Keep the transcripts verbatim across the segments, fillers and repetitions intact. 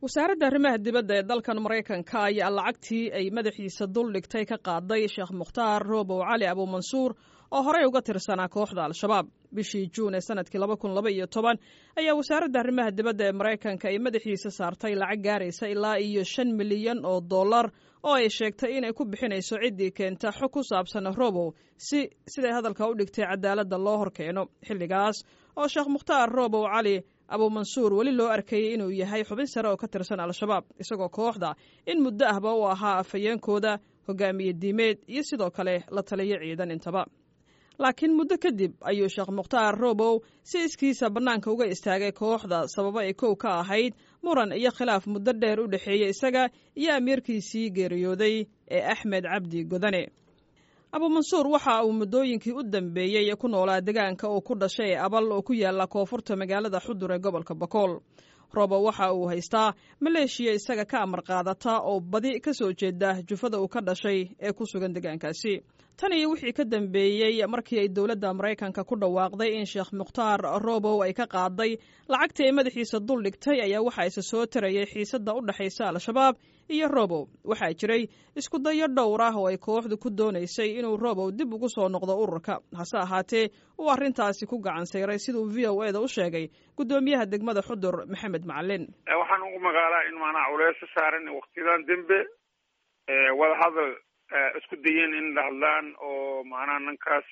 wasaaradda arrimaha dibadda ee dalkan Mareykanka ayaa lacagtii ay madaxiisa dul dhigtay ka qaaday Sheekh Mukhtaar Roobow Cali Abuumansuur oo horey uga tirsanaa kooxda Al-Shabaab bishii Juun ee sanadkii laba kun laba iyo toban ayaa wasaaradda arrimaha dibadda ee Mareykanka ay madaxiisa saartay lacag gaaraysa ilaa iyo shan milyan oo dollar oo ay sheegtay inay ku bixinayso ciddii keenta xog ku saabsan Roobow si siday hadalka u dhigtay cadaaladda loo horkeeno xilligaas oo Sheekh Mukhtaar Roobow Cali Abuumansuur weli loo arkayay inuu yahay xubin sare oo ka tirsan Al-Shabaab isagoo kooxda in muddo ahba uu ahaa afhayeenkooda hogaamiye diimeed iyo sidoo kale la taliyo ciidan intaba laakiin muddo kadib ayuu Sheekh Mukhtaar Roobow si iskiisa bannaanka uga istaagay kooxda sababo ay kow ka ahayd muran iyo khilaaf muddo dheer u dhexeeyay isaga iyo amiirkiisii geeriyooday ee Axmed Cabdi Godane Abuumansuur waxa uu muddooyinkii u dambeeyay ku noolaa deegaanka oo ku dhashay Abal oo ku yaala koonfurta magaalada Xudur ee gobolka Bakool Roobow waxa uu haystaa maleeshiya isaga ka amar qaadata oo badi ka soo jeeda jufada uu ka dhashay ee ku sugan deegaankaasi tan iyo wixii ka dambeeyay markii ay dawladda Mareykanka ku dhawaaqday in Sheekh Mukhtaar Roobow ay ka qaaday lacagtii ay madaxiisa dul dhigtay ayaa waxa ay soo tarayay xiisadda u dhaxaysa Al-Shabaab iyo Roobow waxa jiray isku dayo dhowr ah oo ay kooxdu ku doonaysay inuu Roobow dib ugu soo noqdo ururka hase ahaatee uu arrintaasi ku gacan sayray sidoo V O A da u sheegay gudoomiyaha degmada Xudur Maxamed Macalin waxaan ugu magaalaa in maana culeys saaran waqtidan dambe wada hadal isku dayeen in la hadlaan oo maana nankaas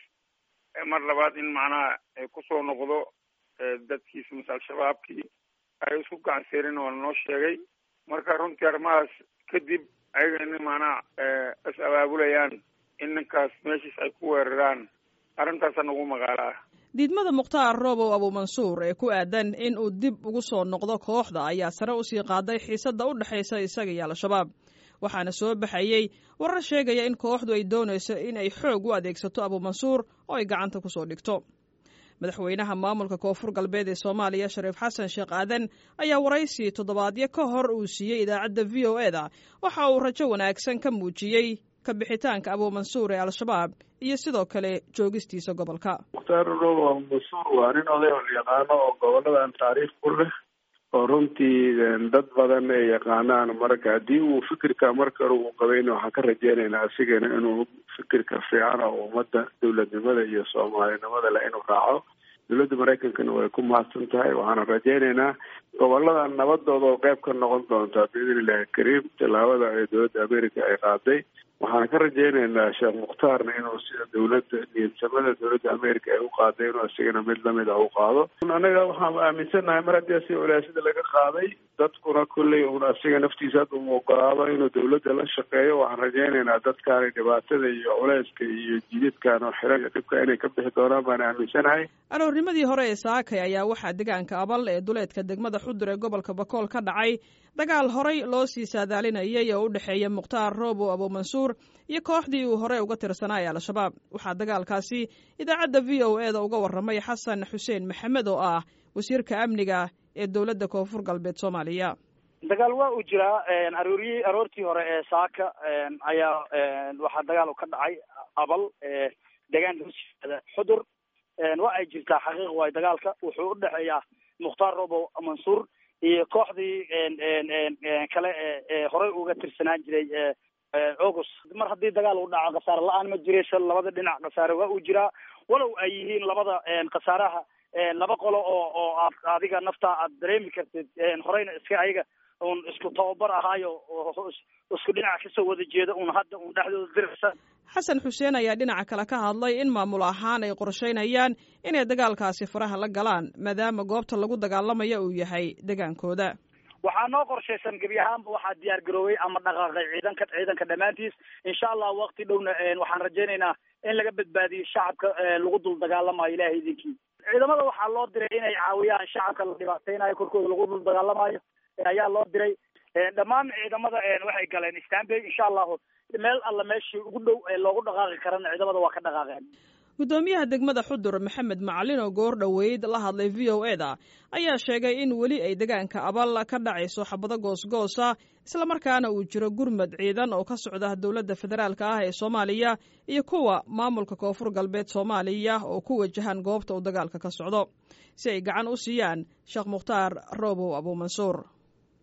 mar labaad in maana ay ku soo noqdo dadkiisa masal shabaabkii ay isku gacan sayrin oo noo sheegay marka runtii arrimahaas kadib ayaga in maana is abaabulayaan in ninkaas meeshiis ay ku weeraraan arrintaasaan ugu magaalaa diidmada Mukhtaar Roobow Abuumansuur ee ku aadan in uu dib ugu soo noqdo kooxda ayaa sare u sii qaaday xiisadda u dhaxaysa isaga iyo Al-Shabaab waxaana soo baxayay warar sheegaya in kooxdu ay doonayso in ay xoog u adeegsato Abuumansuur oo ay gacanta ku soo dhigto madaxweynaha maamulka koonfur galbeed ee Soomaaliya Shariif Xasan Sheekh Aadan ayaa waraysi toddobaadyo ka hor uu siiyay idaacadda V O A da waxa uu rajo wanaagsan ka muujiyay ka bixitaanka Abuumansuur ee Al-Shabaab iyo sidoo kale joogistiisa gobolka Mukhtaar Roobow Abuumansuur waa nin oday oo yaqaano oo goboladan taariikh ku leh oo runtii dad badan ay yaqaanaan marka haddii uu fikirka marka hore uu qabayna waxaan ka rajaynaynaa asigana inuu fikirka fiican oo ummadda dawladnimada iyo soomaalinimada leh inuu raaco dawladda Mareykankana way ku mahadsan tahay waxaan rajaynaynaa goboladan nabadooda oo qayb ka noqon doonta biidhnillaahi kariim tallaabada ay dawladda Ameerika ay qaaday waxaan ka rajaynaynaa Sheekh Mukhtaarna inuu sida dawladda niyadsamada dawladda Ameerika ay u qaaday inuu asigana mid lamid ah u qaado anaga waxaan aaminsanahay mar haddii si walaasida laga qaaday dadkuna kulley uun asiga naftiisa hadda uu ogolaado inuu dawladda la shaqeeyo waxaan rajaynaynaa dadkaani dhibaatada iyo culeyska iyo jididkan oo xiran dhibka inay ka bixi doonaan baan aaminsanahay aroornimadii hore ee saakay ayaa waxaa deegaanka Abal ee duleedka degmada Xudur ee gobolka Bakool ka dhacay dagaal horey loo sii saadaalinayay oo u dhaxeeya Mukhtaar Roobow Abuumansuur iyo kooxdii uu hore uga tirsanaa Al-Shabaab waxaa dagaalkaasi idaacadda V O A da uga warramay Xasan Xuseen Maxamed oo ah wasiirka amniga ee dawladda koonfur galbeed Soomaaliya dagaal waa uu jiraa arooriyay aroortii hore ee saaka ayaa waxa dagaal ka dhacay Abal deegaanka Xudur waa ay jirtaa xaqiiq way dagaalka wuxuu u dhaxeeyaa Mukhtaar Roobow Abuumansuur iyo kooxdii kale ee hore uga tirsanaan jiray August mar haddii dagaal uu dhaco qasaar la'aan ma jirayso labada dhinac qasaar waa uu jiraa walow ay yihiin labada qasaaraha laba qolo oo oo adiga nafta aad dareemi kartid horeyna iska ayaga uun isku tababar ahaayo isku dhinac ka soo wada jeeda uun hadda uun dhexdooda diraysa Xasan Xuseen ayaa dhinaca kale ka hadlay in maamul ahaan ay qorsheynayaan inay dagaalkaasi faraha la galaan maadaama goobta lagu dagaalamayo uu yahay degaankooda waxaa noo qorshaysan gebi ahaanba waxaa diyaar garoobay ama dhaqaaqay ciidanka ciidanka dhammaantiis insha Allah waqti dhowna waxaan rajaynaynaa in laga badbaadiyo shacabka lagu dul dagaalamayo ilaahay idinkii ciidamada waxaa loo diray inay caawiyaan shacabka la dhibaateynayo korkooda lagu dul dagaalamayo ayaa loo diray dhammaan ciidamada waxay galeen Istanbul insha Allah meel alla meeshii ugu dhow ee loogu dhaqaaqi karana ciidamada waa ka dhaqaaqeen gudoomiyaha degmada Xudur Maxamed Macalin oo goor dhaweyd la hadlay V O A da ayaa sheegay in weli ay deegaanka Abal ka dhacayso xabado goosgoosa isla markaana uu jiro gurmad ciidan oo ka socda dawladda federaalka ah ee Soomaaliya iyo kuwa maamulka koonfur galbeed Soomaaliya oo ku wajahan goobta uu dagaalka ka socdo si ay gacan u siiyaan Sheekh Mukhtaar Roobow Abuumansuur